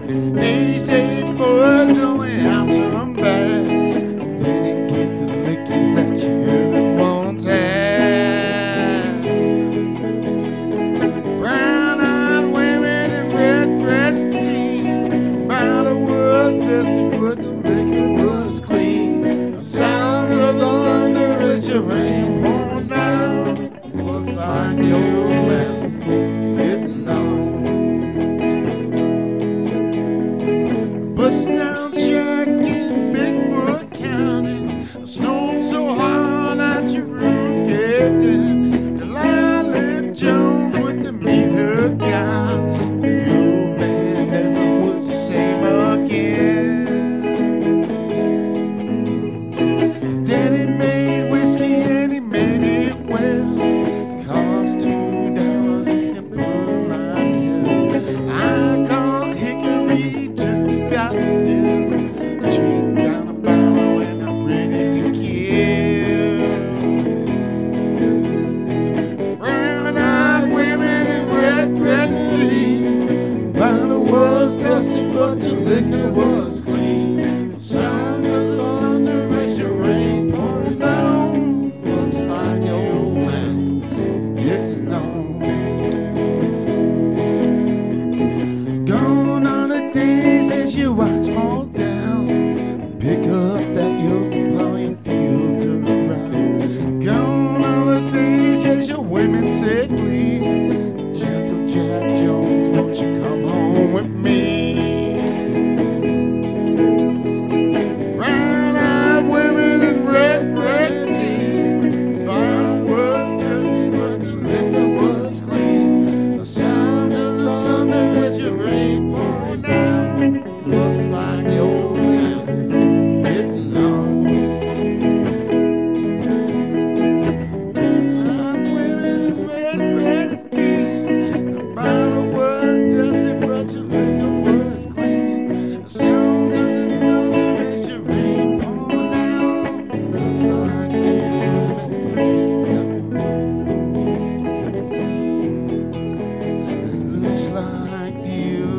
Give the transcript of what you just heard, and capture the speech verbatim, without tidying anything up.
He said, boys, only out to come back. Didn't get the lickings that you once had. Brown-eyed women and red, red teeth. Powder was dusty, but your liquor was clean. The sound of the thunder as your rain pouring down. Looks like your mouth getting on. Bust down Shack in Bigfoot County. Snowed so hard that your roof caved in. Delilah Jones went to meet her guy. The old man never was the same again. Daddy made whiskey and he made it well. Cost two dollars in a bun like hell. I call Hickory just about still. Drink down a bottle when I'm ready to kill. Brown-eyed women and red, red teeth. Bottle was dusty, but your liquor was clean. The sound of the thunder as your rain pouring down. Looks like your old man's getting on. Gone are the days as your rocks fall down. Pick up that yoke upon your fields around. Gone are the days as your women said, please, gentle Jack Jones, won't you come home with me? Brown-eyed women and red, red teeth. Bottle was dusty, but your liquor was clean. The sounds of the thunder as your rain pouring down. Looks like your old man's getting on. Brown-eyed women and red, red teeth. The bottle was dusty, but your liquor was clean. The sounds of the thunder as your rain pouring down. Looks like you've been getting on. It looks like you